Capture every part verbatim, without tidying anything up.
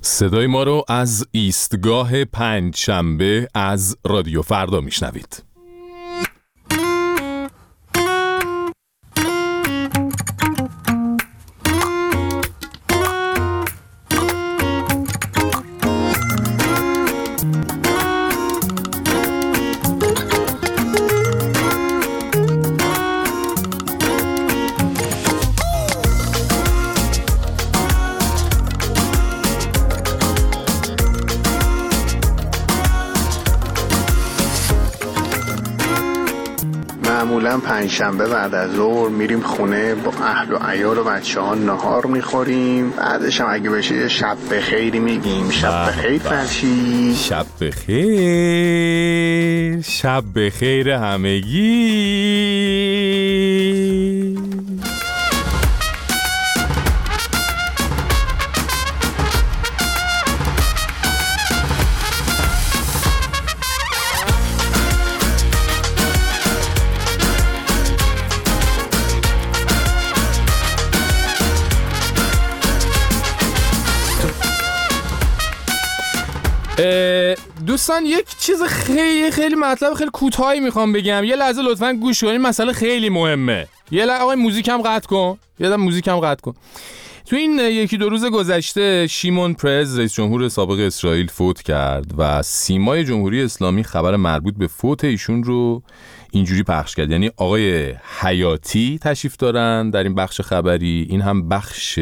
صدای ما رو از ایستگاه پنجشنبه از رادیو فردا میشنوید. معمولا پنجشنبه بعد از ظهر میریم خونه با اهل و عیال و بچه ها نهار میخوریم، بعدش هم اگه بشه یه شب بخیری میگیم. شب بخیر فرشی. شب بخیر، شب بخیر همگی. دوستان یک چیز خیلی خیلی مطلب خیلی کوتاهی میخوام بگم، یه لحظه لطفاً گوش کنید، مسئله خیلی مهمه. یه لحظه آقای موزیکم قطع کن، یه لحظه موزیکم قطع کن. تو این یکی دو روز گذشته شیمون پرز رئیس جمهور سابق اسرائیل فوت کرد و سیمای جمهوری اسلامی خبر مربوط به فوت ایشون رو اینجوری پخش کرد، یعنی آقای حیاتی تشریف دارن در این بخش خبری. این هم بخش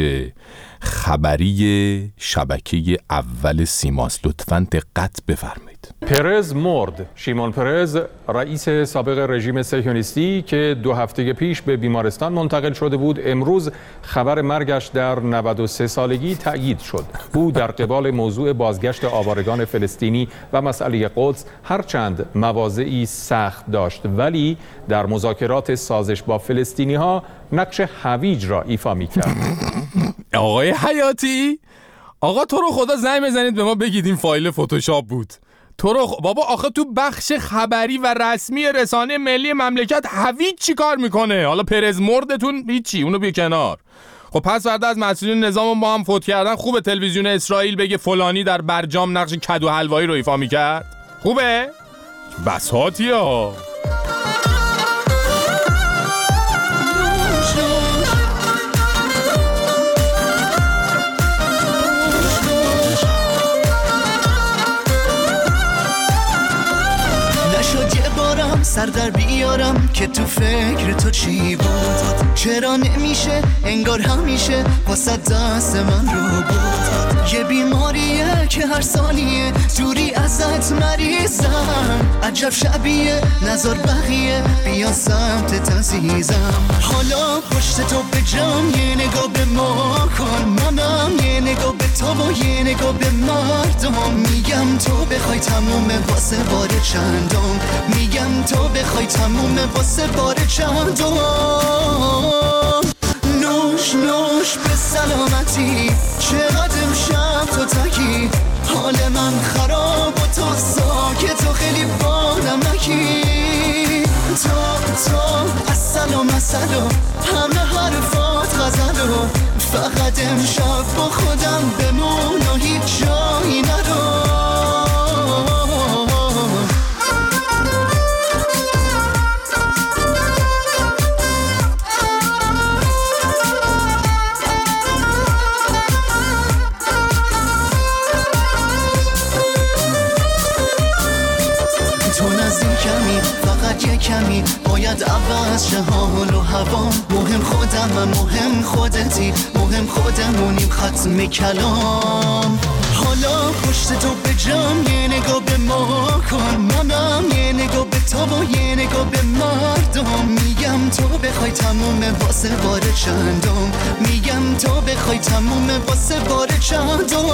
خبری شبکه اول سیماست، لطفاً دقت بفرمایید. پرز مرد. شیمون پرز رئیس سابق رژیم صهیونیستی که دو هفته پیش به بیمارستان منتقل شده بود، امروز خبر مرگش در نود و سه سالگی تأیید شد. او در قبال موضوع بازگشت آوارگان فلسطینی و مسئله قدس هرچند مواضعی سخت داشت، ولی در مذاکرات سازش با فلسطینی ها نقش هویج را ایفا می‌کرد. آقای حیاتی، آقا تو رو خدا زنگ بزنید به ما بگید این فایل فتوشاپ بود. تو رو خ... بابا آخه تو بخش خبری و رسمی رسانه ملی مملکت هویج چی کار میکنه؟ حالا پرز مردتون هیچی، اونو بی کنار. خب پس فردا از مسئولین نظام با هم فوت کردن، خوبه تلویزیون اسرائیل بگه فلانی در برجام نقش کدو حلوایی رو ایفا میکرد؟ خوبه؟ بساطی ها. سر در بیارم که تو فکر تو چی بود، چرا نمیشه انگار همیشه واسه دست من رو بود. یه بیماریه که هر ثانیه دوری ازت مریضم، عجب شبیه نظر بقیه بیا سمت عزیزم. حالا پشت تو به جام یه نگاه به ما کن، منم یه نگاه به تو و یه نگاه به مردم. میگم تو بخوای تمومه واسه بار چندم، میگم تو بخوای تمومه واسه بار چندم. نوش نوش به سلامتی، چقدر امشب تو تکی، حال من خراب و تو ساکت و خیلی بانمکی. تو تو اصل و مسل و همه حرفات غزل و فقط امشب با خودم بمون و هیچ جایی ندار. یه کمی باید عوض شه حال و هوا، مهم خودم و مهم خودتی، مهم خودمونیم ختم کلام. حالا پشت تو به جام یه نگاه به ما کن، منم یه نگاه به تو و یه نگاه به مردم. میگم تو بخوای تمومه واسه بار چندم، میگم تو بخوای تمومه واسه بار چندم.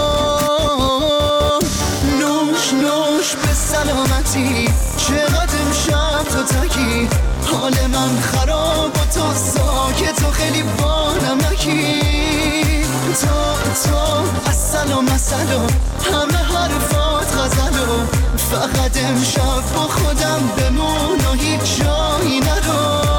نوش نوش به سلامتی، چقدر امشب تو تکی، حال من خراب و تو ساکت و خیلی بانمکی. تو تو اصل و مسل و همه حرفات غزل و فقط امشب با خودم بمون و هیچ جایی ندار.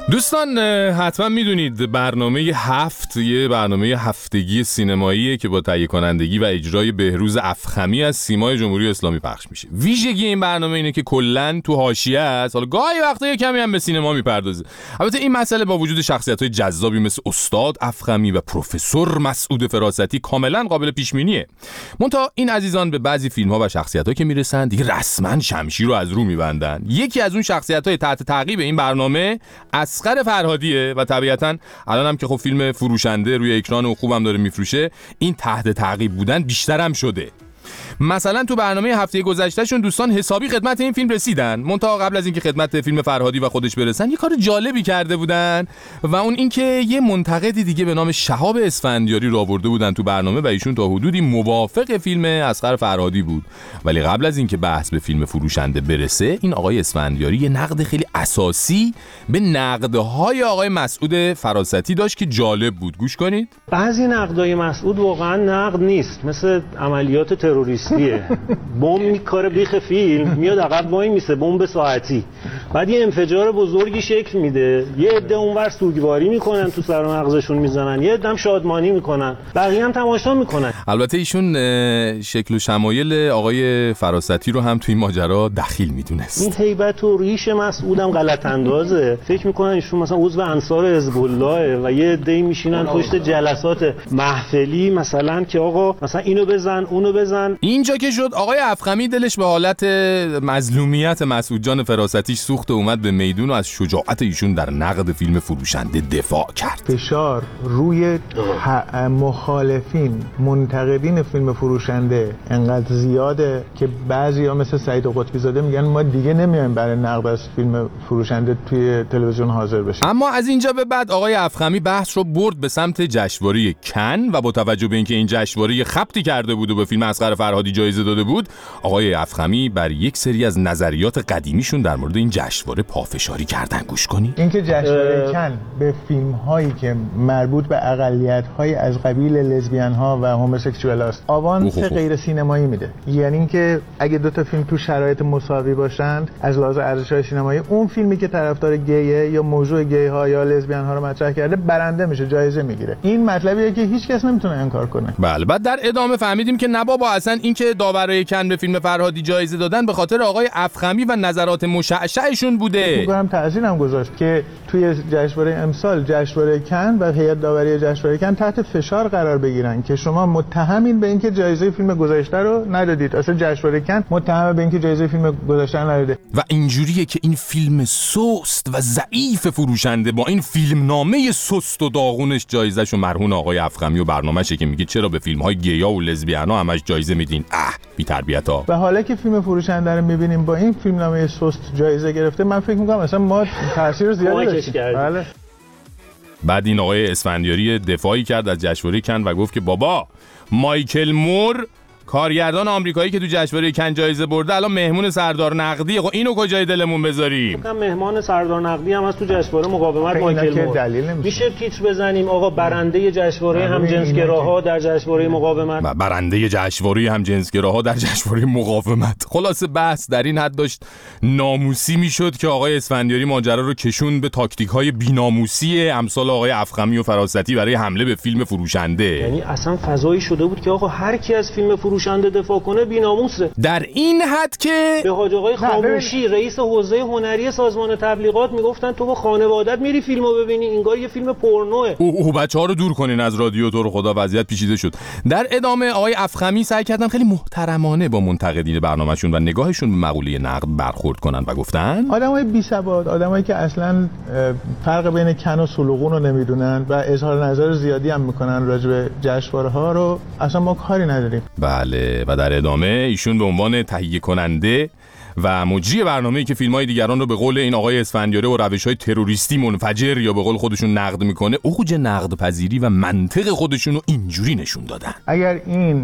دوستان حتما میدونید برنامه هفت یه برنامه هفتگی سینماییه که با تهیه کنندگی و اجرای بهروز افخمی از سیمای جمهوری اسلامی پخش میشه. ویژگی این برنامه اینه که کلاً تو حاشیه است، حالا گاهی وقتا یه کمی هم به سینما میپردازه. البته این مسئله با وجود شخصیت‌های جذابی مثل استاد افخمی و پروفسور مسعود فراستی کاملاً قابل پیش بینیه. منتها این عزیزان به بعضی فیلم‌ها و شخصیت‌ها که میرسن دیگه رسما شمشیر رو از رو میبندن. یکی از اون شخصیت‌های تحت تعقیب این برنامه اصغر فرهادیه و طبیعتاً الان هم که خب فیلم فروشنده روی اکران و خوبم داره میفروشه، این تحت تعقیب بودن بیشتر هم شده. مثلا تو برنامه هفته گذشتهشون دوستان حسابی خدمت این فیلم رسیدن، منتها قبل از اینکه خدمت فیلم فرهادی و خودش برسن یه کار جالبی کرده بودن و اون اینکه یه منتقدی دیگه به نام شهاب اسفندیاری رو آورده بودن تو برنامه و ایشون تا حدودی موافق فیلم اصغر فرهادی بود. ولی قبل از اینکه بحث به فیلم فروشنده برسه، این آقای اسفندیاری یه نقد خیلی اساسی به نقدهای آقای مسعود فراستی داشت که جالب بود. گوش کنید. بعضی نقدای مسعود واقعا نقد نیست، مثل عملیات تروریستی بمب میکاره بیخ فیلم، میاد عقب وای میسه بمب ساعتی، بعد یه انفجار بزرگی شکل میده، یه عده اونور سوگواری میکنن تو سر و مغزشون میزنن، یه عده هم شادمانی میکنن، بقیه هم تماشا میکنن. البته ایشون شکل و شمایل آقای فراستی رو هم توی این ماجرا دخیل میدونست. این هیبت و ریش مسعودم غلط اندازه. فکر میکنن ایشون مثلا عضو انصار حزب الله و یه عده میشینن پشت جلسات محفلی مثلا که آقا مثلا اینو بزن اونو بزن. اینجا که شد آقای افخمی دلش به حالت مظلومیت مسعود جان فراستی سوخت و اومد به میدون و از شجاعت ایشون در نقد فیلم فروشنده دفاع کرد. فشار روی مخالفین منتقدین فیلم فروشنده انقدر زیاده که بعضیا مثل سعید قطبی زاده میگن ما دیگه نمیایم برای نقد از فیلم فروشنده توی تلویزیون حاضر بشیم. اما از اینجا به بعد آقای افخمی بحث رو برد به سمت جشنواره کن و با توجه به اینکه این جشنواره خبطی کرده بود و به فیلم اصغر فرهادی جایزه داده بود، آقای افخمی بر یک سری از نظریات قدیمیشون در مورد این جشنواره پافشاری کردن. گوش کنید. اینکه جشنواره کن به فیلم هایی که مربوط به اقلیت های از قبیل لزبیان ها و هوموسکسوال است آوانس غیر سینمایی میده. یعنی اینکه اگه دو تا فیلم تو شرایط مساوی باشند از لحاظ ارزش‌های سینمایی، اون فیلمی که طرفدار گیه یا موضوع گی ها یا لزبیان ها رو مطرح کرده برنده میشه، جایزه میگیره. این مطلبیه که هیچ کس نمیتونه انکار کنه. بله. بعد در ادامه فهمیدیم که نه بابا، اصلا اینکه داورای کن به فیلم فرهادی جایزه دادن به خاطر آقای افخمی و نظرات مشعشعشون بوده. میگم تأثیرم گذاشت که توی جشنواره امسال جشنواره کن و هیئت داوری جشنواره کن تحت فشار قرار بگیرن که شما متهمین به اینکه جایزه فیلم گذشته رو ندادید. اصلا جشنواره کن متهم به اینکه جایزه فیلم گذشته رو نداده. و اینجوریه که این فیلم سست و ضعیف فروشنده با این فیلم نامه سست و داغونش جایزه‌شو مرهون آقای افخمی و برنامه‌شه که میگه چرا به فیلم‌های گیا و لزبیانا همش جایزه میدین؟ اه بی تربیتا. و حالا که فیلم فروشنده رو می‌بینیم با این فیلم نامه سست جایزه گرفته، من فکر می‌کنم مثلا ما تاثیر زیادی داشتیم. بله. بعد این آقای اسفندیاری دفاعی کرد از جشنواره کن و گفت که بابا مایکل مور کارگردان آمریکایی که تو جشنواره کن جایزه برده الان مهمون سردار نقدی، خب اینو کجای دلمون بذاریم؟ فکر مهمان سردار نقدی هم از تو جشنواره مقاومت مایکل مور. میشه تیتر بزنیم آقا برنده جشنواره همجنسگراها در جشنواره مقاومت. برنده جشنواره همجنسگراها در جشنواره مقاومت. خلاصه بحث در این حد داشت ناموسی میشد که آقای اسفندیاری ماجرا رو کشون به تاکتیک‌های بی‌ناموسی امثال آقای افخمی و فراستی برای حمله به فیلم فروشنده. یعنی اصلا فضایی شده بود که آقا هر کی از فیلم فروشنده دفاع کنه بی‌ناموسه. در این حد که به حاج آقای خاموشی رئیس حوزه هنری سازمان تبلیغات میگفتن تو با خانواده‌ات میری فیلمو ببینی، انگار یه فیلم پورنوئه. اوه اوه بچه‌ها رو دور کنین از رادیو، تو رو خدا وضعیت پیچیده شد. در ادامه آقای افخمی سعی کردن خیلی محترمانه با منتقدین برنامه‌شون و نگاهشون به مقوله نقد برخورد کنن و گفتن آدمای بی‌سواد، آدمایی که اصلاً فرق بین کن و سلوغون رو نمیدونن و اظهار نظر زیادی هم میکنن راجع به جشنواره‌ها رو اصلا ما کاری نداریم. بله. و در ادامه ایشون به عنوان تهیه کننده و مجری برنامه‌ای که فیلم‌های دیگران رو به قول این آقای اسفندیاری و روش‌های تروریستی منفجر یا به قول خودشون نقد میکنه، اوج نقد پذیری و منطق خودشون رو اینجوری نشون دادن. اگر این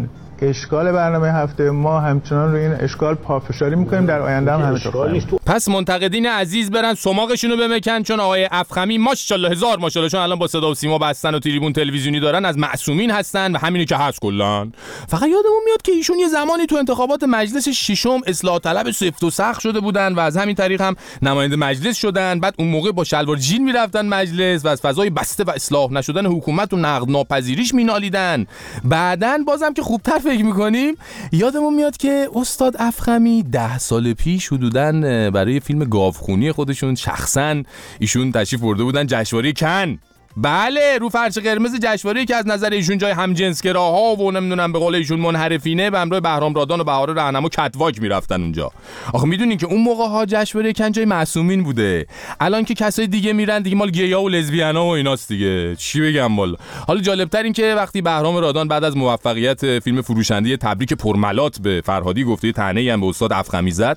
اشکال برنامه هفته. ما همچنان روی این اشکال پافشاری میکنیم، در آینده هم همینطور. پس منتقدین عزیز برن سماقشونو بمکن، چون آقای افخمی ماشاءالله هزار ماشاءالله چون الان با صدا و سیما بستن و تریبون تلویزیونی دارن از معصومین هستن و همینی که هست کلا. فقط یادمون میاد که ایشون یه زمانی تو انتخابات مجلس ششم اصلاح طلب سفت و سخت شده بودن و از همین طریق هم نماینده مجلس شدن. بعد اون موقع با شلوار جین میرفتن مجلس و از فضای بسته و اصلاح نشدن حکومت و نقد ناپذیریش مینالیدن. بعدن بازم که خوبتر فکر میکنیم یادمون میاد که استاد افخمی ده سال پیش حدوداً برای فیلم گاوخونی خودشون شخصاً ایشون تشریف برده بودن جشنواره کن. بله، رو فرش قرمز جشنواره‌ای که از نظر ایشون جای همجنسگراها و نمیدونم به قول ایشون منحرفینه به همراه بهرام رادان و بهار راهنما کتواک میرفتن اونجا. آخه میدونین که اون موقع ها جشنواره کن جای معصومین بوده. الان که کسای دیگه میرن دیگه مال گیا و لزبیانا و ایناست دیگه. چی بگم والا. حالا جالبتر این که وقتی بهرام رادان بعد از موفقیت فیلم فروشنده تبریک پرملات به فرهادی گفته طعنه‌ای هم به استاد افخمی زد،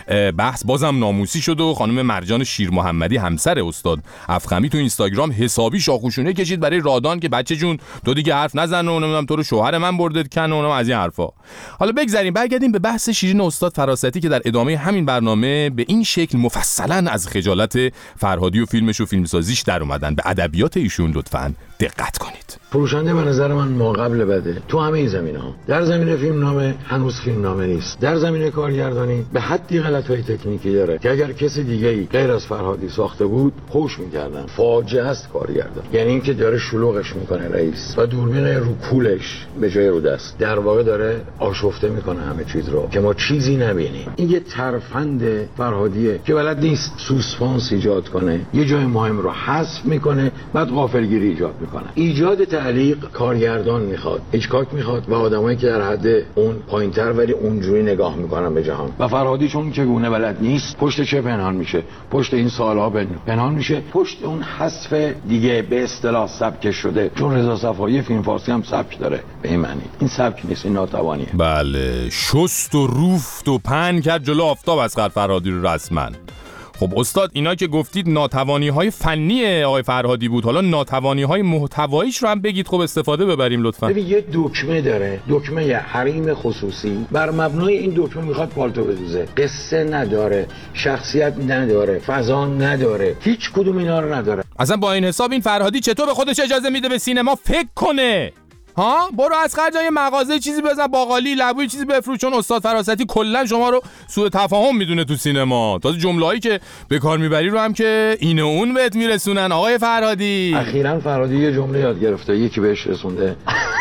بحث بازم ناموسی شد و خانم مرجان شیر محمدی همسر استاد افخمی تو اینستاگرام حسابی شاخوشونه کشید برای رادان که بچه جون تو دیگه حرف نزن و نمیدونم تو رو شوهر من بردت کن و اونم از این حرفا. حالا بگذریم برگردیم به بحث شیرین استاد فراستی که در ادامه همین برنامه به این شکل مفصلا از خجالت فرهادی و فیلمش و فیلمسازیش در اومدن. به ادبیات ایشون لطفاً دقت کنید. فروشنده به نظر من ما قبل بده تو همه زمینه‌ها. در زمینه فیلم نامه هنوز فیلم نامه نیست. در زمینه کارگردانی به حدی غلط‌های تکنیکی داره که اگر کسی دیگه‌ای غیر از فرهادی ساخته بود خوش می‌کردن. فاجعه است کارگردان. یعنی اینکه داره شلوغش میکنه رئیس و دوربین رو کولش به جای رو دست در واقع داره آشفته میکنه همه چیز رو که ما چیزی نبینیم. این یه ترفند فرهادیه که بلد نیست سوسپانس ایجاد کنه، یه جای مهم رو حذف میکنه بعد غافلگیری ایجاد میکنه. ایجاد تعلیق کارگردان میخواد، هیچکاک میخواد و آدمایی که در حد اون پایینتر ولی اونجوری نگاه میکنن به جهان. و فرهادی چون که گونه بلد نیست پشت چه پنهان میشه، پشت این سالها پنهان میشه، پشت اون حذف دیگه به اصطلاح سبک شده. چون رضا صفایی فیلم فارسی هم سبک داره به این معنی. این سبک نیست، این ناتوانیه. بله، شست و روفت و پن کرد جلو آفتاب اصغر فرهادی رو رسما. خب استاد اینا که گفتید ناتوانی‌های فنی آقای فرهادی بود، حالا ناتوانی‌های محتواییش رو هم بگید خب استفاده ببریم لطفاً. ببین یه دکمه داره، دکمه حریم خصوصی. بر مبنای این دکمه میخواد پالتو بدوزه. قصه نداره، شخصیت نداره، فضا نداره، هیچ کدوم اینا رو نداره. اصلا با این حساب این فرهادی چطور به خودش اجازه میده به سینما فکر کنه؟ ها برو از خرج یه مغازه چیزی بزن باقالی لبوی چیزی بفروش، چون استاد فراستی کلا شما رو سوء تفاهم میدونه تو سینما. تازه جمله‌ای که به کار میبری رو هم که اینه اون بهت میرسونن آقای فرهادی. اخیراً فرهادی یه جمله یاد گرفته، یکی بهش رسونده.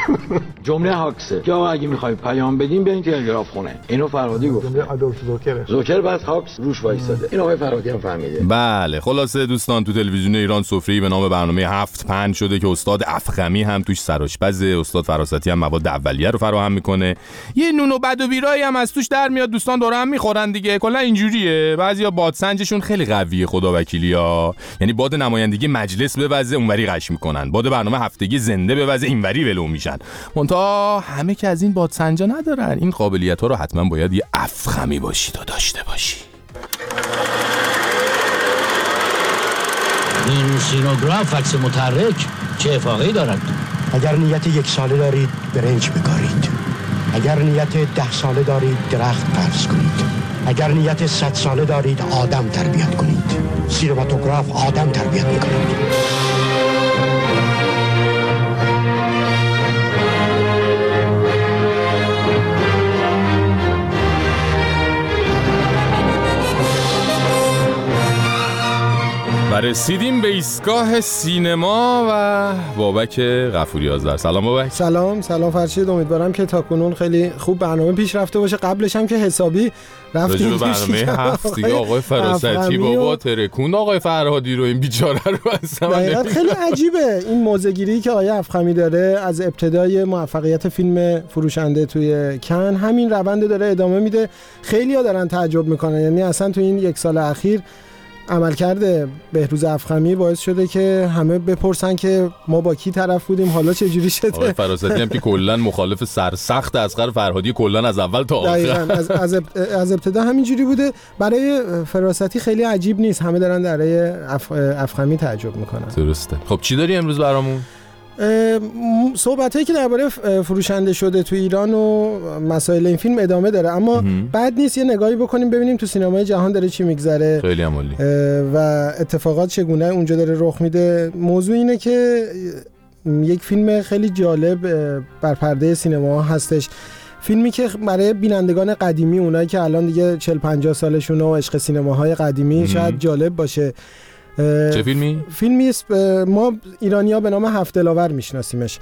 جمله هاکسه که آقا اگه میخوای پیام بدیم بریم تلگراف خونه. اینو فرهادی گفت. جمله آدولف زوکره. زوکر بعد هاکس روش وایساده. اینو آقای فرهادی هم فهمیده. بله خلاصه دوستان تو تلویزیون ایران سفره‌ای به نام برنامه هفت پنج شده که استاد افخمی هم توش سرآشپزه، استاد فراستی هم مواد اولیه رو فراهم میکنه. یه نون و بد و بیرایی هم از توش در میاد، دوستان دور هم میخورن دیگه. کلا اینجوریه. بعضیا بادسنجشون خیلی قویه خدا وکیلیا. یعنی باد نمایندگی مجلس بوزه اونوری قش میکنن، باد برنامه هفتگی زنده بوزه اینوری ولو میشن. منتها همه که از این بادسنجا ندارن. این قابلیت‌ها رو حتما باید یه افخمی باشی تا داشته باشی. این سینوگراف عکس متحرک چه افاقه‌ای دارد؟ اگر نیت یک ساله دارید برنج بکارید، اگر نیت ده ساله دارید درخت فرض کنید، اگر نیت صد ساله دارید آدم تربیت کنید. سینماتوگراف آدم تربیت می‌کند. و رسیدیم به ایستگاه سینما و بابک غفوری آذر. سلام بابک. سلام سلام فرشید، امیدوارم که تاکنون خیلی خوب برنامه پیش رفته باشه. قبلش هم که حسابی رفتیم برنامه هفت دیگه آقای فراستی بابا ترکوند آقای فرهادی رو، این بیچاره رو اصلا خیلی عجیبه این موزه‌گیری که آقای افخمی داره از ابتدای موفقیت فیلم فروشنده توی کن، همین روند داره ادامه میده. خیلی‌ها دارن تعجب میکنن، یعنی اصلا تو این یک سال اخیر عملکرد بهروز افخمی باعث شده که همه بپرسن که ما با کی طرف بودیم، حالا چه جوری شده. آقای فراستی هم که کلا مخالف سرسخت اصغر فرهادی کلا از اول تا آخر. دقیقاً از از, از ابتدا همین جوری بوده. برای فراستی خیلی عجیب نیست، همه دارن درای اف... افخمی تعجب میکنن. درسته. خب چی داری امروز برامون؟ صحبتایی که درباره فروشنده شده تو ایران و مسائل این فیلم ادامه داره، اما بد نیست یه نگاهی بکنیم ببینیم تو سینمای جهان داره چی میگذره، خیلی عالی، و اتفاقات چگونه اونجا داره رخ میده. موضوع اینه که یک فیلم خیلی جالب بر پرده سینما هستش، فیلمی که برای بینندگان قدیمی، اونایی که الان دیگه چهل پنجاه سالشونه و عشق سینماهای قدیمی، شاید جالب باشه. چه فیلمی؟ فیلمی ما ایرانی‌ها به نام هفت دلاور میشناسیمش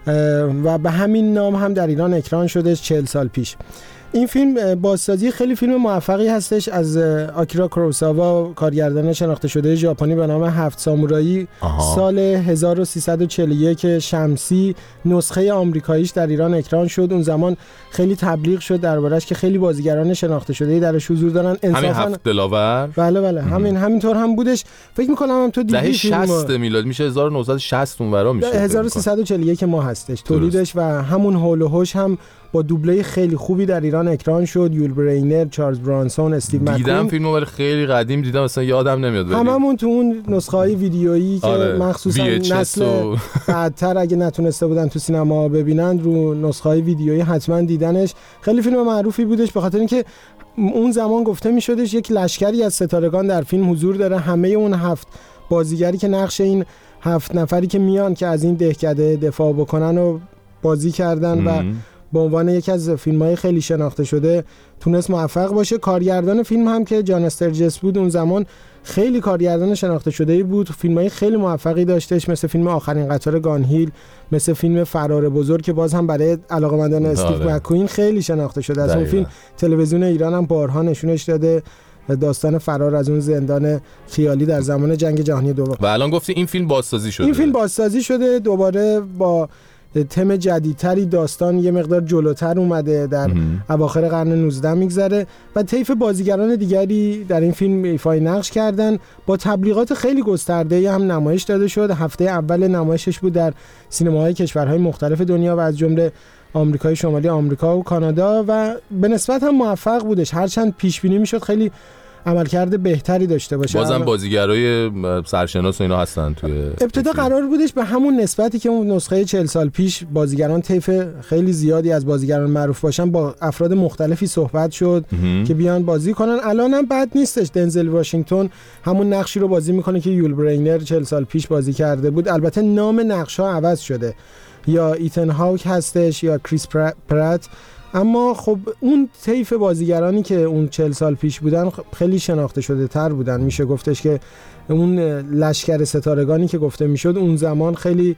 و به همین نام هم در ایران اکران شده چهل سال پیش. این فیلم بازسازی خیلی فیلم موفقی هستش از آکیرا کوروساوا، کارگردان شناخته شده ژاپنی به نام هفت سامورایی. آها. سال هزار و سیصد و چهل و یک شمسی نسخه آمریکاییش در ایران اکران شد. اون زمان خیلی تبلیغ شد دربارش که خیلی بازیگران شناخته شده‌ای درش حضور دارن. همین هفت دلاور؟ بله بله ام. همین همینطور هم بودش. فکر می‌کنم هم تو دیدی فیلمو. شصت میلاد میشه هزار و نهصد و شصت اونورا میشه. هزار و سیصد و چهل و یک ما هستش تولیدش و همون هول و هوش هم با دوبله خیلی خوبی در ایران اکران شد. یول برینر، چارلز برانسون، استیو مک‌کوین. دیدم فیلمو ولی خیلی قدیم دیدم، مثلا یادم نمیاد. هممون تو اون نسخه‌های ویدیویی که آره. مخصوصا نسل و... بعدتر اگه نتونسته بودن تو سینما ببینن رو نسخه‌های ویدیویی حتما دیدنش. خیلی فیلم معروفی بودش به خاطر اینکه اون زمان گفته می‌شدش یک لشکری از ستارگان در فیلم حضور داره، همه اون هفت بازیگری که نقش این هفت نفری که میان که از این دهکده دفاع بکنن و بازی کردن ام. و به عنوان یکی از فیلم‌های خیلی شناخته شده تونست موفق باشه. کارگردان فیلم هم که جان استرجس بود، اون زمان خیلی کارگردان شناخته شده‌ای بود، فیلم‌های خیلی موفقی داشتش، مثل فیلم آخرین قطار گانهیل، مثل فیلم فرار بزرگ که باز هم برای علاقه‌مندان استیو مک‌کوین خیلی شناخته شده. از اون فیلم تلویزیون ایران هم بارها نشونش داده، داستان فرار از اون زندان خیالی در زمان جنگ جهانی دوم. و الان گفتی این فیلم بازسازی شده. این فیلم بازسازی شده دوباره با تم جدیدتری، داستان یه مقدار جلوتر اومده، در اواخر قرن نوزدهم میگذره و طیف بازیگران دیگری در این فیلم ایفای نقش کردن. با تبلیغات خیلی گسترده هم نمایش داده شد. هفته اول نمایشش بود در سینماهای کشورهای مختلف دنیا و از جمله آمریکای شمالی، آمریکا و کانادا و به نسبت هم موفق بودش، هرچند پیش بینی میشد خیلی عملکرد بهتری داشته باشه. بازم بازیگرای سرشناس و اینا هستن توی ابتدا قرار بودش به همون نسبتی که اون نسخه چهل سال پیش بازیگران طیف خیلی زیادی از بازیگران معروف باشن، با افراد مختلفی صحبت شد که بیان بازی کنن. الانم بد نیستش، دنزل واشنگتن همون نقشی رو بازی میکنه که یول برینر چهل سال پیش بازی کرده بود. البته نام نقش‌ها عوض شده، یا ایتن هاوک هستش یا کریس پرات، اما خب اون طیف بازیگرانی که اون چهل سال پیش بودن خیلی شناخته شده تر بودن. میشه گفتش که اون لشکر ستارگانی که گفته میشد اون زمان خیلی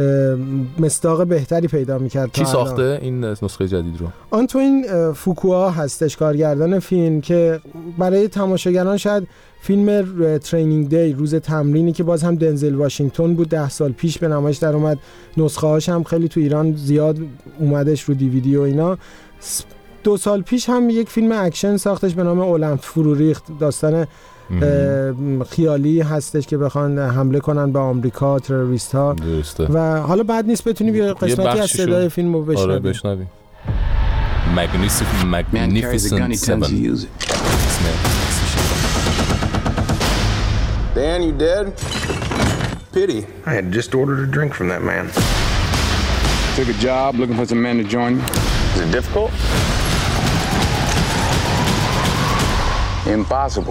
مصداق بهتری پیدا میکرد. کی ساخته این نسخه جدید رو؟ آنتوین فوکوا هستش کارگردان فیلم، که برای تماشاگران شاید فیلم ترینینگ دی، روز تمرینی که باز هم دنزل واشنگتن بود ده سال پیش به نمایش در اومد، نسخه هاش هم خیلی تو ایران زیاد اومدش رو دیویدی و اینا. دو سال پیش هم یک فیلم اکشن ساختش به نام المپ فرو ریخت، داستان خیالی هستش که بخوان حمله کنن به آمریکا تروریست ها و حالا بعد نیست بتونی بیا قسمتی از صدای فیلم رو بشنوی. آره بشنوی. Magnificent Seven. Dan, you dead? Pity. I had just ordered a drink from that man. Took a job looking for some men to join me. Is it difficult? Impossible.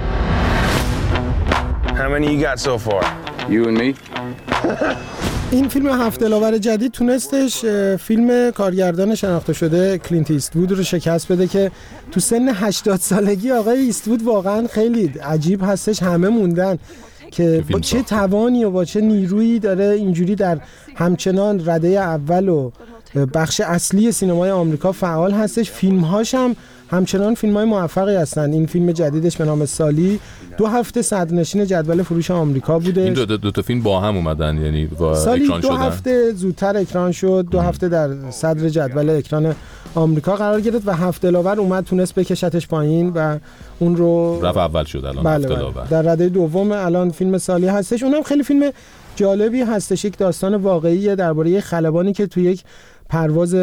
How many you got so far? You and me? این فیلم هفت دلاور جدید تونستش فیلم کارگردان شناخته شده کلینت ایستوود رو شکست بده که تو سن هشتاد سالگی آقای ایستوود واقعا خیلی عجیب هستش. همه موندن که با چه توانی و با چه نیرویی داره اینجوری در همچنان رده اول و بخش اصلی سینمای آمریکا فعال هستش. فیلم‌هاش هم همچنان فیلم‌های موفقی هستن. این فیلم جدیدش به نام سالی دو هفته صدرنشین جدول فروش آمریکا بوده. این دو, دو, دو تا فیلم با هم اومدن، یعنی با سالی اکران دو شدن. هفته زودتر اکران شد، دو هفته در صدر جدول اکران آمریکا قرار گرفت و هفت دلاور اومد تونست بکشتش پایین و اون رو رفت اول شد. الان بله هفت دلاور در رده دوم الان فیلم سالی هستش. اونم خیلی فیلم جالبی هستش. یک داستان واقعیه درباره خلبانی که توی یک پرواز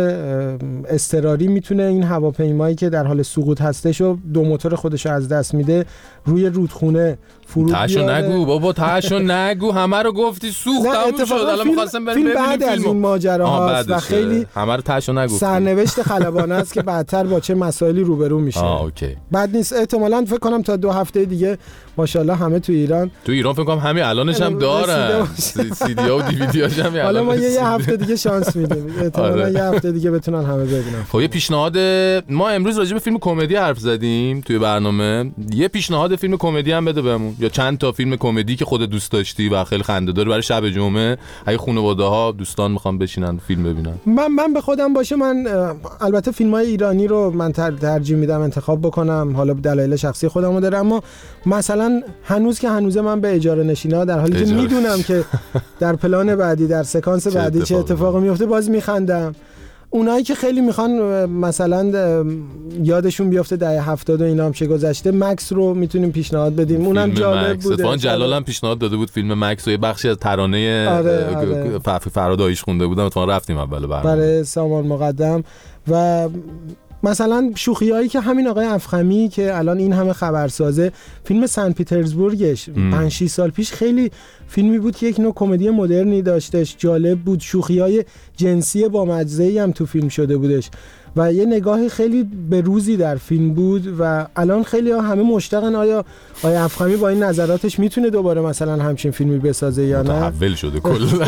اضطراری میتونه این هواپیمایی که در حال سقوط هستش و دو موتور خودش رو از دست میده روی رودخونه فرود بیاره. تاشو نگو بابا، تاشو نگو، همه رو گفتی سوخت تموم شد. الان می‌خواستم بریم ببینیم بعد از این ماجراهاست و خیلی همه رو تاشو نگو. سرنوشت خلبانه است که بعدتر با چه مسائلی روبرو میشه. آه اوکی. بعد نیست احتمالاً فکر کنم تا دو هفته دیگه ماشاءالله همه تو ایران تو ایران فکر کنم همین الانش هم دارن سی دی ها و دی وی دی هاش هم. حالا ما یه هفته دیگه شانس میدیم احتمالاً یه هفته دیگه بتونن همه ببینن. خب یه پیشنهاد، ما امروز راجع به فیلم کمدی حرف زدیم توی برنامه، یه پیشنهاد فیلم کمدی هم بده بهمون، یا چند تا فیلم کمدی که خودت دوست داشتی و خیلی خنده داره برای شب جمعه اگه خانواده‌ها دوستان میخوان بشینن فیلم ببینن. من من به خودم باشه، من البته فیلم‌های ایرانی رو من ترجیح میدم انتخاب بکنم، حالا دلایل شخصی خودمو داره، اما مثلا هنوز که هنوز من به اجاره نشینا در حالی که میدونم که در پلان بعدی در سکانس بعدی چه اتفاقی میفته باز میخندم. اونایی که خیلی میخوان مثلا یادشون بیفته دهه هفتاد و اینا هم چه گذشته، مکس رو میتونیم پیشنهاد بدیم، اونم جالب بوده. اتفاقا جلال هم پیشنهاد داده بود فیلم مکس و یه بخشی از ترانه آره، آره. فخری فراداییش خونده بودم، اتفاقا رفتیم اول برنامه برای سامان مقدم. و مثلا شوخیایی که همین آقای افخمی که الان این همه خبرسازه، فیلم سن پیترزبورگش پنج شش سال پیش خیلی فیلمی بود که یک نوع کمدی مدرنی داشتش، جالب بود، شوخیای جنسی با مزه‌ای هم تو فیلم شده بودش و یه نگاه خیلی به روزی در فیلم بود و الان خیلی ها همه مشتاقن آیا آقای افخمی با این نظراتش میتونه دوباره مثلا همچین فیلمی بسازه یا نه. متحول شده کلا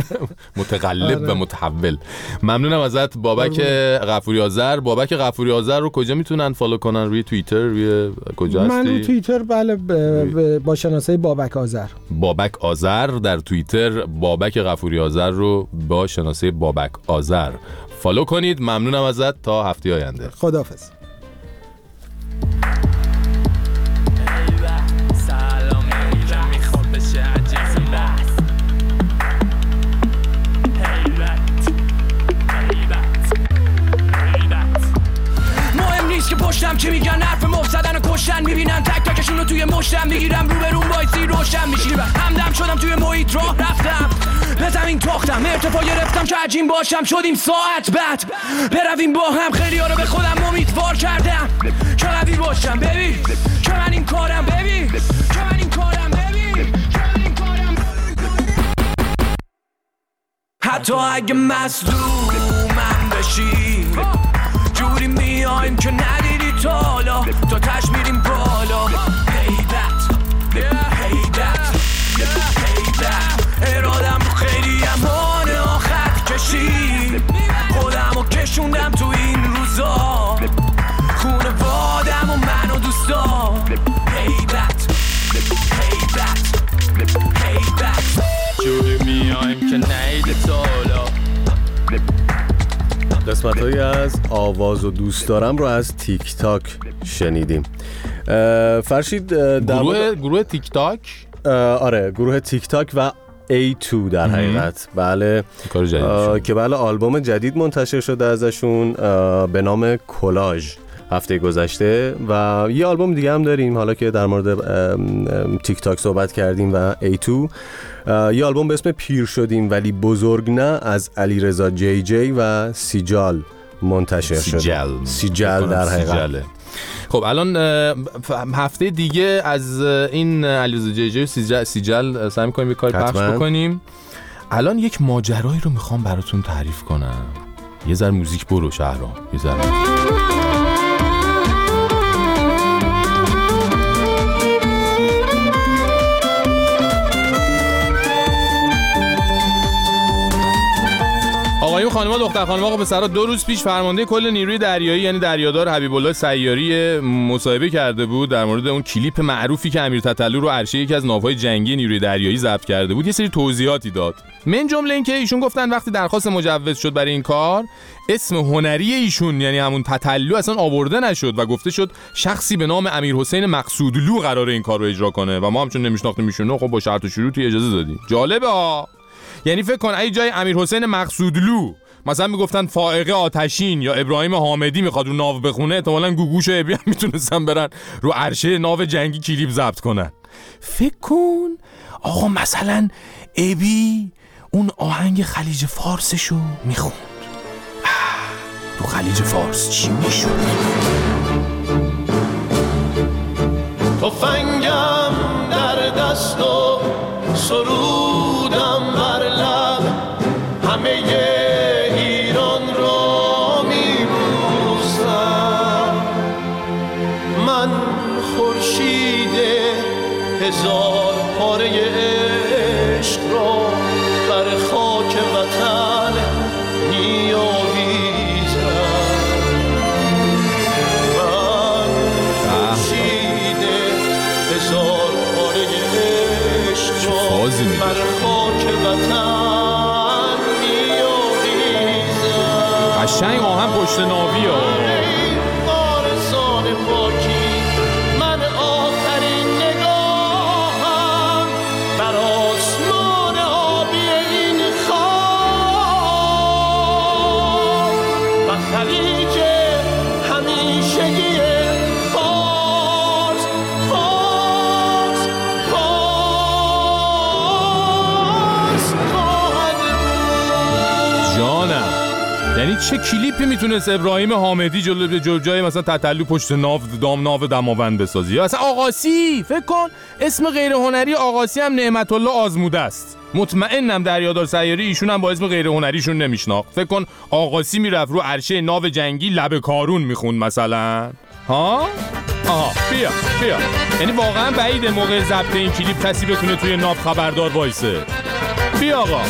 متقلب و متحول. ممنونم ازت بابک غفوری آذر. بابک غفوری آذر رو کجا میتونن فالو کنن؟ روی توییتر، روی کجا هستی؟ من روی توییتر بله با شناسه بابک آذر. بابک آذر در توییتر، بابک غفوری آذر رو با شناسه بابک آذر فالو کنید. ممنونم ازت، تا هفته آینده. خداحافظ. که پشتم چی میگن، حرف مفسدن و کشتن میبینم، تک تکشون رو توی مشتم میگیرم، رو به روم وایسی روشن میشی و همدم شدم توی محیط راه رفتم، به زمین تاختم، ارتفاع گرفتم که عجیم باشم، شدیم ساعت بعد برویم با هم، خیلی ها رو به خودم امیدوار کردم که قوی باشم، ببین که من این کارم، ببین که من این کارم، ببین که من این کارم، حتی اگه مظلومم بشی جوری میایم که ندیدی تا حالا، تا تش میریم بالا، هیبت هیبت هیبت، ارادم رو خیلی امان آخر کشید، خودم رو کشوندم تو این روزا، خونوادم و من و دوستا، هیبت هیبت هیبت، جوری میایم که ندیدی تا حالا. قسمت‌هایی از آواز و دوست دارم رو از تیک تاک شنیدیم. فرشید گروه گروه تیک تاک، آره گروه تیک تاک و ای تو در حقیقت، بله که بله آلبوم جدید منتشر شده ازشون به نام کلاژ هفته گذشته و یه آلبوم دیگه هم داریم حالا که در مورد تیک تاک صحبت کردیم و ای تو، یه آلبوم به اسم پیر شدیم ولی بزرگ نه از علیرضا جی جی و سیجال منتشر شده. سیجل سیجل در حقیقت. خب الان هفته دیگه از این علیرضا جی جی و سیجل, سیجل سعی می‌کنیم یه کاری پخش بکنیم. الان یک ماجرایی رو میخوام براتون تعریف کنم. یه ذره موزیک برو شهرام، یه ذره. آقایون خانم‌ها دختر خانم‌ها آقا پسرها، دو روز پیش فرمانده کل نیروی دریایی یعنی دریادار حبیب الله سیاری مصاحبه کرده بود در مورد اون کلیپ معروفی که امیر تتلو رو عرشه یکی از ناوهای جنگی نیروی دریایی ضبط کرده بود. یه سری توضیحاتی داد، من جمله این که ایشون گفتن وقتی درخواست مجوز شد برای این کار، اسم هنری ایشون یعنی همون تتلو اصلا آورده نشد و گفته شد شخصی به نام امیر حسین مقصودلو قراره این کار رو اجرا کنه و ما هم چون نمیشناختیم ایشونو خب با شرط و شروطی اجازه دادیم. جالبه ها. یعنی فکر کن ای جای امیر حسین مقصودلو مثلا میگفتن فائقه آتشین یا ابراهیم حامدی میخواد رو ناو بخونه، احتمالاً گوگوش و ابی هم میتونستن برن رو عرشه ناو جنگی کلیپ ضبط کنن. فکر کن آقا مثلا ابی اون آهنگ خلیج فارسشو میخوند. تو خلیج فارس چی میشد؟ تفنگم در دست و سرودم بر لب، همه ایران را میبوسم. من خورشید هزار پاره عشق را بر خاک وطن میآویزم. من خورشید هزار پاره عشق را بر خاک وطن میآویزم. قشنگ آهن پشت ناوی ها. وارثان پاکی، من آخرین نگاهم بر آسمان آبی این خاک و خلیج همیشگی فارس. فارس فارس خواهد بود. جانم یعنی چه کلیپی میتونست ابراهیم حامدی جلو جلو جای مثلا تتلو پشت ناو دام ناو دماوند بسازی؟ یا اصلا آقاسی، فکر کن اسم غیر هنری آقاسی هم نعمت الله آزموده است. مطمئنم دریادار سیاری ایشون هم با اسم غیر هنریشون نمیشناخت. فکر کن آقاسی میرفت رو عرشه ناو جنگی لب کارون میخوند مثلا. ها؟ آها بیا بیا. یعنی واقعا بعیده موقع ضبط این کلیپ کسی بتونه توی ناو خبردار وایسه. بیا آقا.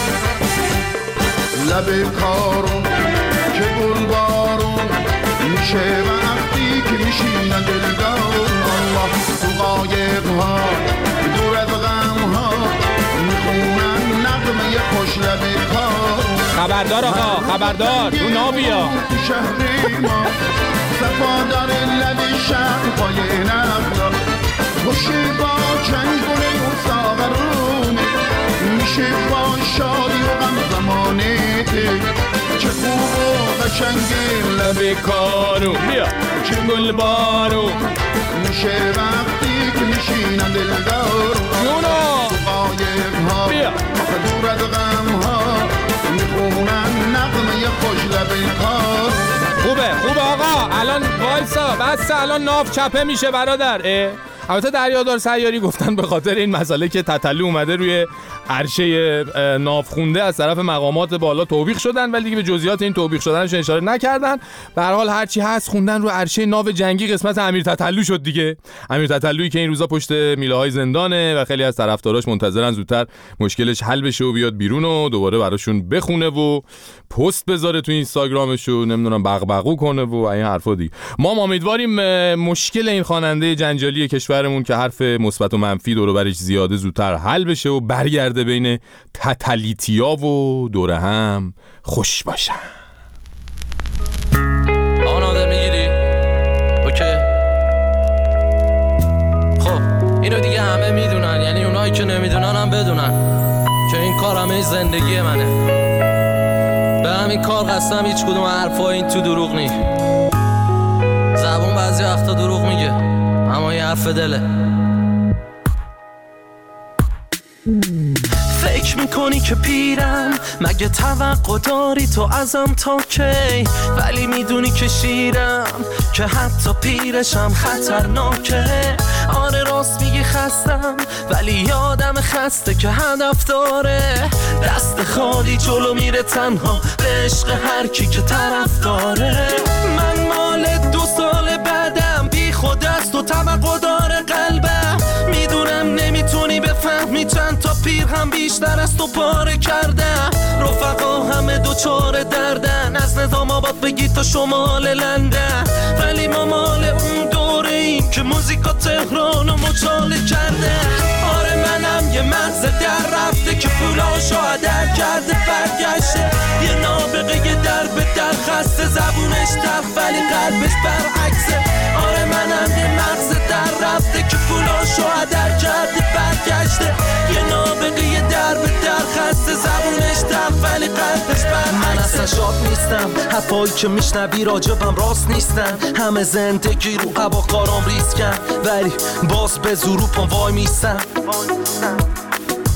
لب کارون که گل بارون میشه وقتی که میشینن دلدارون. الله تو قایق ها دور از غم ها میخونن نغمه خوش لب کارون. خبردار آقا خبردار تو نابیا شهر ما صفادار لب شهر پای نقلا خوشی با چنگونه و ساغرونه میشه با شادی و غم زمانه چه خوب و قشنگه لب کارو بیا چه گل بارو میشه وقتی که میشینن دلدارو یونا قایق ها بیا دور از غم ها میخونن نغمه خوش لب کار. خوبه خوبه آقا الان وایسا بس الان ناف چپه میشه برادر. البته دریادار سیاری گفتن به خاطر این مسئله که تتلو اومده روی عرشه ناف خونده از طرف مقامات بالا توبیخ شدن، ولی دیگه به جزئیات این توبیخ شدنش اشاره نکردن. به هر حال هرچی هست خوندن رو عرشه ناو جنگی قسمت امیر تتلو شد دیگه. امیر تتلویی که این روزا پشت میله‌های زندانه و خیلی از طرفداراش منتظرن زودتر مشکلش حل بشه و بیاد بیرون و دوباره براشون بخونه و پست بذاره تو اینستاگرامش و نمیدونم بغبغو کنه و این حرفا دیگه. ما امیدواریم مشکل این خواننده جنجالی کشورمون که حرف مثبت و منفی دور و برش زیاده زودتر حل بشه و برگرده بین تتلیتیا و دور هم خوش باشن. آقا نادر میگیری؟ اوکی. خب اینو دیگه همه میدونن، یعنی اونایی که نمیدونن هم بدونن که این کار همه زندگی منه. به همین کار قسم هیچ کدوم حرفا این تو دروغ نی. زبون بعضی وقتا دروغ میگه اما این حرف دله. فکر میکنی که پیرم، مگه توقع داری تو ازم تا کی؟ ولی میدونی که شیرم که حتی پیرشم خطرناکه. آره راست میگی خستم، ولی یادم خسته که هدف داره. دست خالی جلو میره تنها به عشق هر کی که طرف داره. من مال دو سال بعدم بی خود است و توقع داره قلبم. میدونم نمیتونی بفهمی چند تا پیر هم بیشتر از تو پاره کردن. رفقا همه دوچار دردن، از نظام آباد بگی تا شمال لندن. ولی ما مال اون دوره ایم که موزیکا تهران و مچاله کرده. آره منم یه مغز در رفته که پولاشو هدر کرده برگشته. یه نابغه در به در خسته، زبونش تلخ ولی قلبش برعکسه. آره منم یه مغز در رفته که پولاشو هدر کرده برگشته. یه نابغه در به در خسته، زبونش تلخ ولی قلبش برعکسه. من اصلا شاد نیستم، حرفایی که میشنوی راجبم راست نیستن. همه زندگی رو قبا کارام ریسکن، ولی باز به زور پام وای میستم.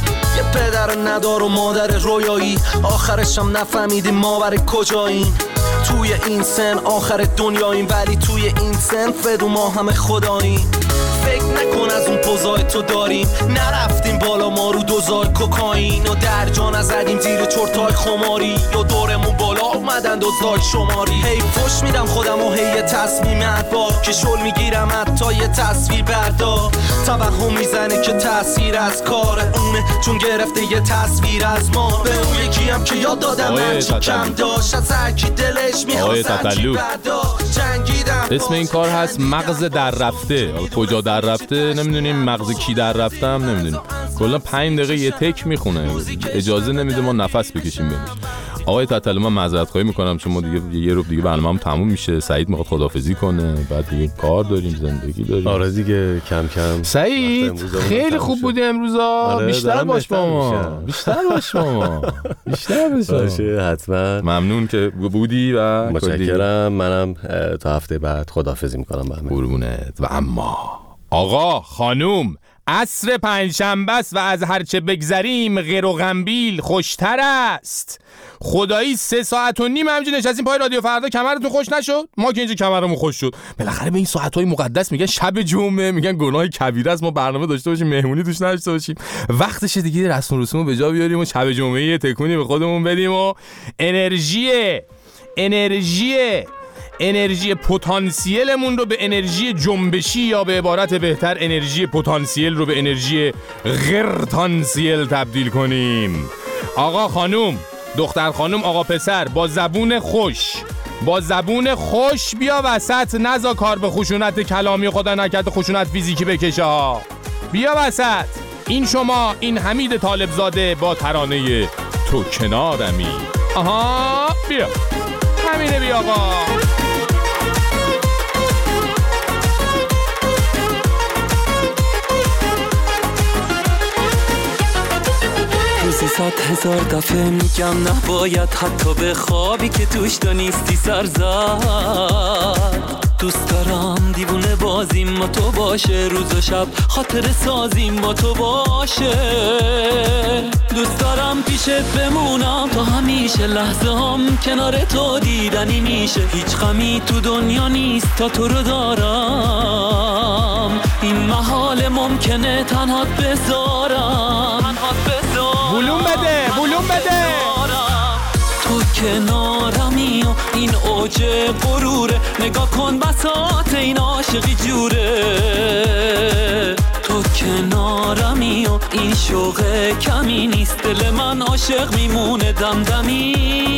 پدر ندار و مادر رویایی، آخرشم نفهمیدیم ما برای کجاییم. توی این سن آخر دنیاییم، ولی توی این سن فدو ما همه خداییم. فکر نکن از اون پوزای تو داریم، نرفتیم بالا ما رو دوزای کوکائین و در جا نزدیم زیر چرتای خماری، یا دورمون بالا اومدن دوزای شماری. هی فش میدم خودم و هی یه تصمیم ادبار که شل میگیرم حتی یه تصویر بردار. توهم میزنه که تاثیر از کار اونه، چون گرفته یه تصویر از ما. به اون یکی هم که یاد دادم هرچی کم داشت، از هرکی دلش میخواست هرچی برداشت. جنگیدم. اسم این کار هست مغز در رفته. کجا در رفته نمیدونیم، مغز کی در رفته هم نمیدونیم. کلا پنج دقیقه یه تک میخونه، اجازه نمیده ما نفس بکشیم بهش. آقای تتلو من معذرت خواهی میکنم چون ما دیگه یه روب دیگه برنامه‌ام تموم میشه. سعید میخواد خداحافظی کنه، بعد دیگه کار داریم، زندگی داریم. آره دیگه کم کم. سعید خیلی خوب بودی امروزا. آره بیشتر باش با ما، بیشتر باش با ما، بیشتر باشه حتما. ممنون که بودی و متشکرم. منم تا هفته بعد خداحافظی میکنم با همه. قربونت. و اما آقا خانوم عصر پنجشنبه است و از هرچه بگذریم غیر و غنبیل خوشتر است. خدایی سه ساعت و نیم همینجوری نشستیم پای رادیو فردا، کمرتون خوش نشد؟ ما که اینجا کمرمون خوش شد. بالاخره به این ساعت‌های مقدس میگن شب جمعه، میگن گناه کبیره است ما برنامه داشته باشیم مهمونی توش نداشته باشیم. وقتشه دیگه رسم و رسومو به جا بیاریم و شب جمعه یه تکونی به خودمون بدیم و انرژی انرژی انرژی پتانسیلمون رو به انرژی جنبشی، یا به عبارت بهتر انرژی پتانسیل رو به انرژی غیرتانسیل تبدیل کنیم. آقا خانوم، دختر خانوم، آقا پسر، با زبون خوش با زبون خوش بیا وسط، نزا کار به خشونت کلامی خدا نکرده خشونت فیزیکی بکشه ها. بیا وسط. این شما، این حمید طالبزاده با ترانه تو کنارمی. آها بیا، همینه. بیا آقا. روزی صد هزار دفعه میگم نباید حتی به خوابی که توش تو نیستی سر زد. دوست دارم دیوونه بازیم با تو باشه، روز و شب خاطر سازیم با تو باشه. دوست دارم پیشت بمونم تا همیشه، لحظه هم کنار تو دیدنی میشه. هیچ غمی تو دنیا نیست تا تو رو دارم، این محال ممکنه تنهات بذارم. بولون بده، بولون بده. تو کنارمی و این اوج غروره، نگاه کن بساط این عاشقی جوره. تو کنارمی و این شوق کمی نیست، دل من عاشق میمونه دمدمی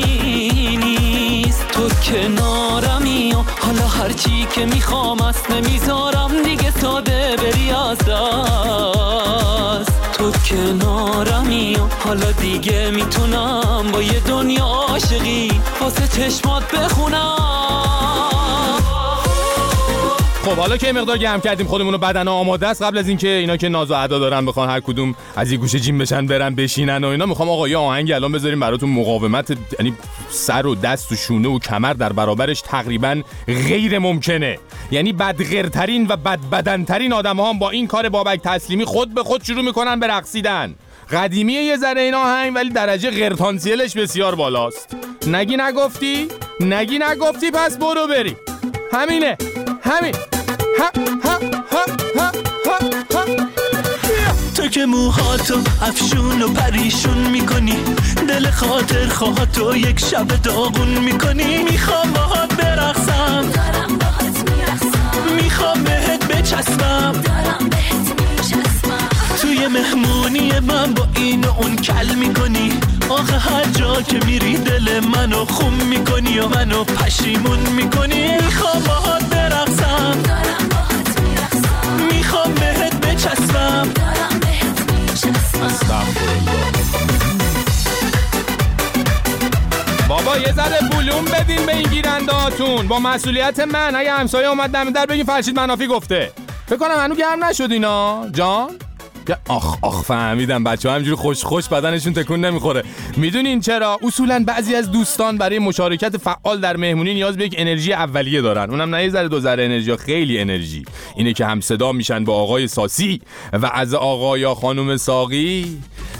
نیست. تو کنارمی و حالا هرچی که میخوام است نمیذارم دیگه ساده بری از دست. تو کنارمی و حالا دیگه میتونم با یه دنیا عاشقی واسه چشمات بخونم. خب حالا که مقدار گرم کردیم خودمونو، بدن آماده است. قبل از اینکه اینا که ناز و ادا دارن بخوان هر کدوم از یه گوشه جیم بشن برن بشینن و اینا، میخوام آقا یه آهنگ الان بذاریم براتون. مقاومت یعنی سر و دست و شونه و کمر در برابرش تقریبا غیر ممکنه. یعنی بدغرترین و بدبدنترین آدم‌ها هم با این کار بابک تسلیمی خود به خود شروع میکنن به رقصیدن. قدیمیه یه ذره این آهنگ، ولی درجه غیرتانسیلش بسیار بالاست. نگی نگفتی؟ نگی نگفتی پس برو بری. همینه، همین. ها ها ها ها ها ها. تو که موهاتو افشون و پریشون میکنی، دل خاطر خواهاتو یک شب داغون میکنی. میخوام باهات برقصم، دارم باهات میرقصم. میخوام بهت بچسبم، دارم بهت میچسبم. توی مهمونی من با این و اون کل میکنی. آخه هر جا که میری دل منو خون میکنی و منو پشیمون میکنی. میخوام باهات برقصم، دارم باهات میرقصم. میخوام بهت بچسبم، دارم بهت میچسبم. بابا یه ذره بولون بدین به این گیرنده هاتون. با مسئولیت من اگه همسایه اومد دم در بگین فرشید منافی گفته. فکر کنم هنو گرم نشد اینا جان. آخ آخ فهمیدم بچه ها همجوری خوش خوش بدنشون تکون نمیخوره. میدونین چرا؟ اصولا بعضی از دوستان برای مشارکت فعال در مهمونی نیاز به یک انرژی اولیه دارن. اونم نه یه ذره دو ذره انرژی، خیلی انرژی. اینه که هم صدا میشن با آقای ساسی و از آقا یا خانم ساقی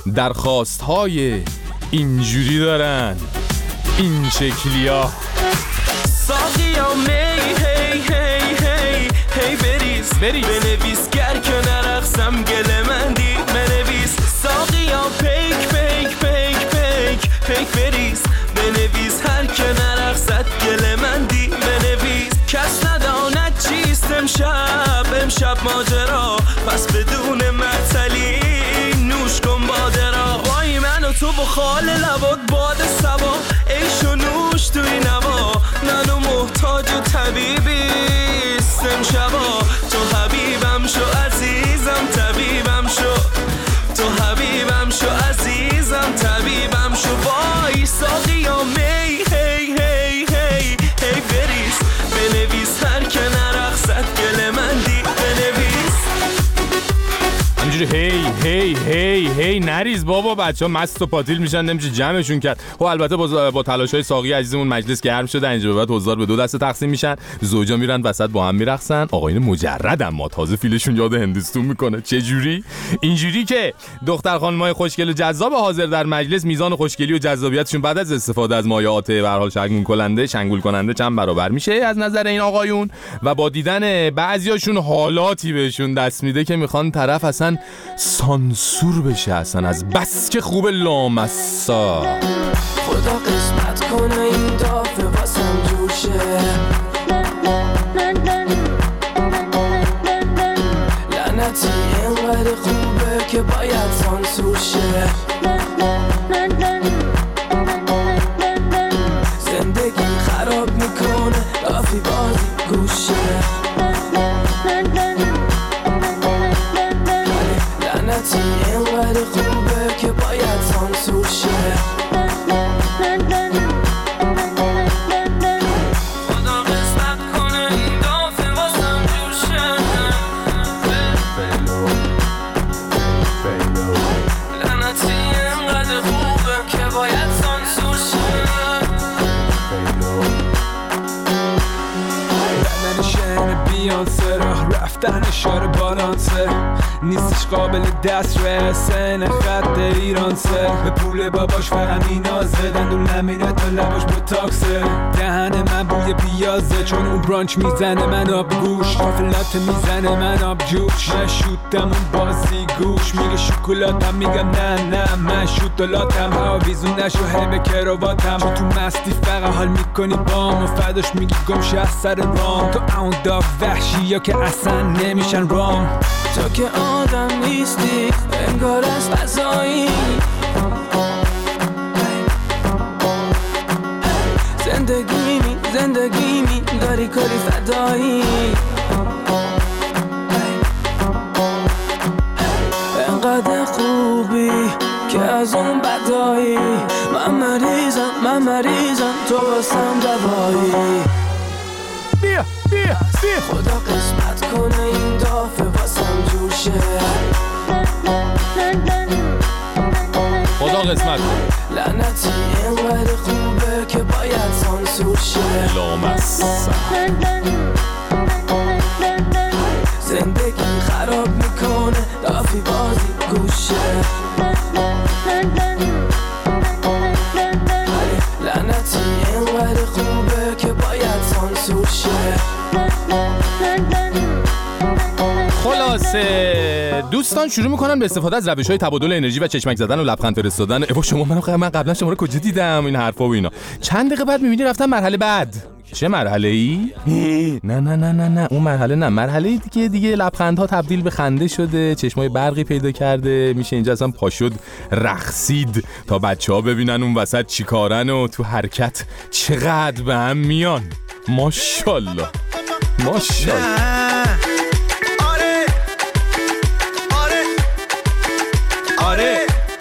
درخواست های اینجوری دارن، این شکلیا. ساقیا می هی هی هی هی بریز بریز بنویس گر که نرقصم گله مندی بنویس. ساقیا پیک پیک پیک پیک پیک بریز بنویس هر که نرقصد گله مندی بنویس. کس نداند چیست امشب امشب ماجرا، پس بدون معطلی نوش کن باده را. وای من و تو و خال لبات باد سبا، عیش و نوش توی نوا، منو محتاج طبیبیست امشبا. تو حبیبم شو عزیزم طبیبم شو، تو حبیبم شو عزیزم طبیبم شو. وای ساقیا می هی هی هی هی بریز بنویس هر که نرقصد گله مندی بنویس. اینجوری هی هی هی هی نریز بابا، بچه ها مست و پاتیل میشن نمیشه جمعشون کرد. خب البته با, با تلاش های ساقی عزیزمون مجلس گرم شده، اینجا به بعد حضار به دو دسته تقسیم میشن، زوجا میرن وسط با هم میرقصن. آقایون مجرد اما تازه فیلشون یاد هندوستون میکنه. چه جوری؟ اینجوری که دختر خانمای خوشگل و جذاب حاضر در مجلس میزان خوشگلی و جذابیتشون بعد از استفاده از مایعات به هر حال شنگول کننده شنگول کننده چند برابر میشه از نظر این آقایون، و با دیدن بعضیاشون حالاتی بهشون دست میده که میخوان طرف اصلا سانسور بشه، اصلا از بس که خوب لامصا. خدا قسمت کنه این دافه واسم جوشه، لعنتی اینقدر خوبه که باید سانسور شه. زندگی خراب میکنه دافی بازی گوشه، لعنتی اینقدر خوبه که باید سانسور شه. خدا قسمت کنه این دافه واسم جوشه، لعنتی اینقدر خوبه که باید سانسور شه. بدن شهر بیانسه راه رفتن اشاره بالانسه، نیستش قابل دسترس این خط ایرانسه. به پول باباش فقط مینازه، دندون نمینه تا لباش بوتاکسه. دهن من بوی بیازه چون اون برانچ میزنه من آب گوش، قافلات میزنه من آب جوش. من شوتم اون بازی گوش، میگه شکلاتم میگم نه نه من شوتلاتم. آویزون نشو هی به کرواتم، چون تو مستی فقط حال میکنی بام و فداش میگی گمشه از سر رام. تو اون داف وحشی یا که اصلا نمیشن رام، تو که آدم نیستی انگار از فضایی. زندگی می زندگی می داری کاری فدایی. انقدر خوبی که از اون بدایی. من مریضم من مریضم تو واسم دوایی. بیا بیا بیا خدا قسمت کنه این دافه واسم جوشه، خدا قسمت کنه. لعنتی اینقدر خوبه که باید سانسور شه. لامصا زندگی خراب میکنه دافی بازی گوشه، لعنتی اینقدر خوبه که باید سانسور شه. خلاصه دوستان شروع میکنن به استفاده از روش‌های تبادل انرژی و چشمک زدن و لبخند فرستادن. اوا شما منو من قبلا شما رو کجا دیدم این حرفا و اینا. چند دقیقه بعد میبینی رفتن مرحله بعد. چه مرحله ای؟ نه نه نه نه نه اون مرحله نه، مرحله ای دیگه دیگه لبخندها تبدیل به خنده شده، چشمای برقی پیدا کرده، میشه اینجا اصلا پا شد رقصید تا بچه‌ها ببینن اون وسط چیکارن و تو حرکت چقدر به هم میان. ماشاءالله ماشاءالله. آره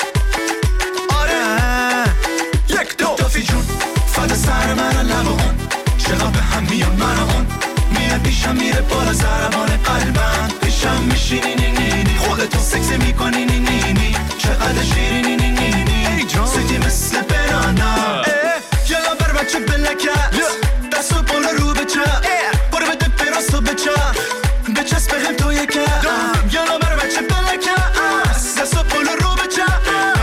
آره یک دو دافی جون فدا سر من لبان، چقدر به هم میان من اون میاد پیشم میره بالا ضربان قلبم، پیشم میشینی نی نی نی خودتون سکسی میکنی نی نی نی چقدر شیرینی نی نی نی سیتی مثل برانا. یلا بر بچه بلکت دستو بالا رو به چپ برو بده براستو به چپ بچسب به هم تو یکم. یلا بر بچه بلکت دستو بالا رو به چپ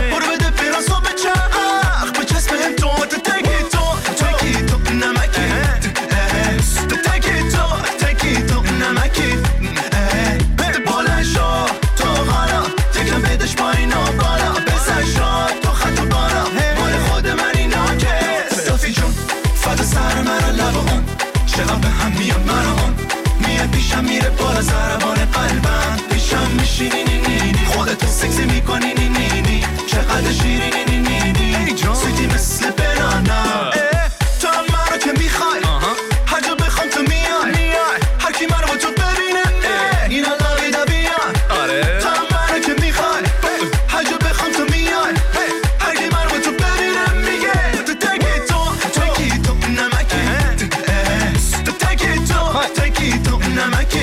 همه ضربان قلبم پیشم میشینی نی نی نی خودتو سکسی میکنی نی نی نی چقدر شیرینی نی نی نی سویتی مثل بنانا تو هم منو که میخوای هر جا بخوام تو میای هر کی منو با تو ببینه اینا لاغی دبیان تو هم منو که میخوای هر جا بخوام تو میای هر کی منو با تو ببینه میگه تو تکی تو تکی تو نمکی تو تکی تو تکی تو نمکی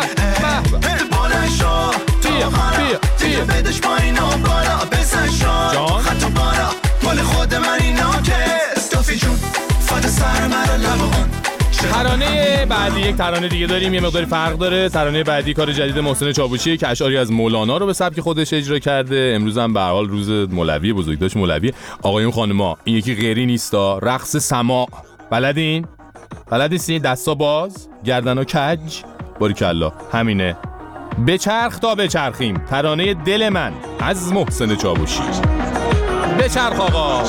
بالشو تو خالا دیگه بدش پایین و بالا بزن شو خط و بالا مال خود من اینا که استافی جون فاد سر مرا لبان. ترانه بعدی یک ترانه دیگه داریم، یه مقداری فرق داره. ترانه بعدی کار جدید محسن چاوشیه که اشعاری از مولانا رو به سبک خودش اجرا کرده. امروز هم به هر حال روز مولوی، بزرگداشت مولوی. آقایون خانما، این یکی غیری نیستا، رقص سماع. بلدین؟ بلدین؟ دستا باز، گردنا کج. باریکالله، همینه. بچرخ تا بچرخیم، ترانه دل من از محسن چاوشی. بچرخ آقا،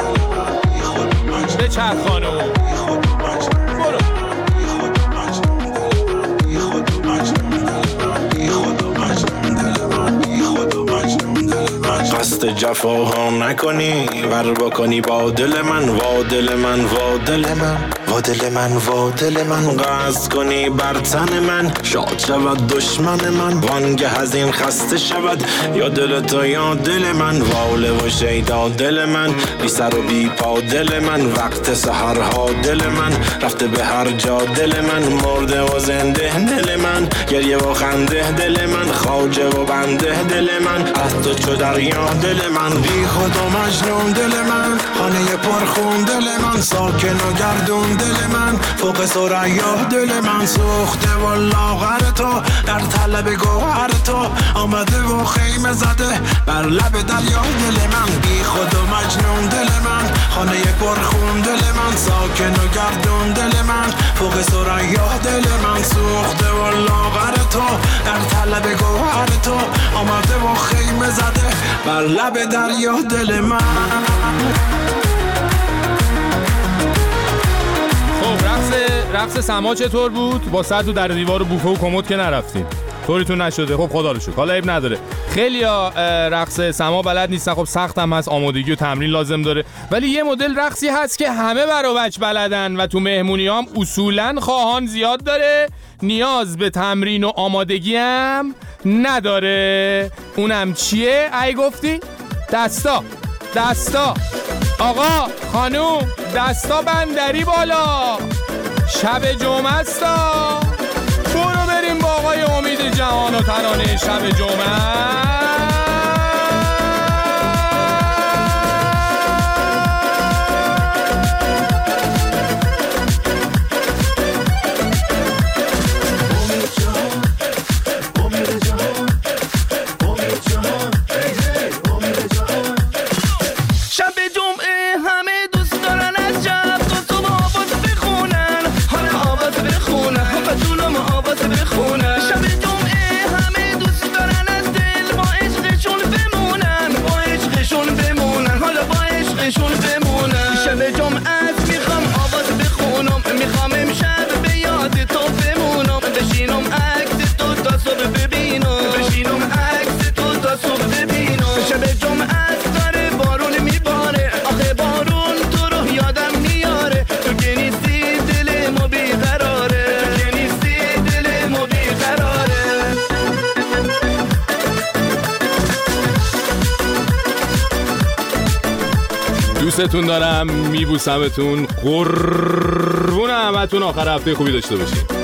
بچرخ خانم. قصد جفا ها نکنی ور بکنی با دل من، وا دل من، وا دل من، وا دل من، وا دل من. قصد کنی بر تن من، شاد شود دشمن من، وانگه از این خسته شود یا دل تو یا دل من. واله و شیدا دل من، بی سر و بی پا دل من. وقت سحرها دل من، رفته به هر جا دل من. مرده و زنده دل من، گریه و خنده دل من. خواجه و بنده دل من، از تو چو دریا دل من. بی خود و مجنون دل من، خانه پرخون دل من. ساکن و گردون دل من، فوق ثریا دل من. سوخته و لاغر تو، در طلب گوهر تو. آمده و خیمه زده بر لب دریا دل من. بی خود و مجنون دل من، خانه پرخون دل من. ساکن و گردون دل من، فوق ثریا دل من. سوخته و لاغر تو، در طلب گوهر تو. آمده و خیمه زده بر لب دریا دل من. خب رقص رقص سما چطور بود؟ با سر تو در دیوار و بوفه و کمد که نرفتین، طوریتون نشده؟ خب خدا رو شکر، حالا عیب نداره. خیلیا رقص سما بلد نیستن، خب سخت هم هست، آمادگی و تمرین لازم داره. ولی یه مدل رقصی هست که همه برا بچ بلدن و تو مهمونیام اصولاً خواهان زیاد داره، نیاز به تمرین و آمادگی هم نداره. اونم چیه؟ ای گفتی؟ دستا دستا آقا خانوم، دستا بندری بالا، شب جمعه استا. برو بریم با آقای امید جهان و ترانه شب جمعه. دوستتون دارم، میبوسمتون، قربون همتون. آخر هفته خوبی داشته باشید.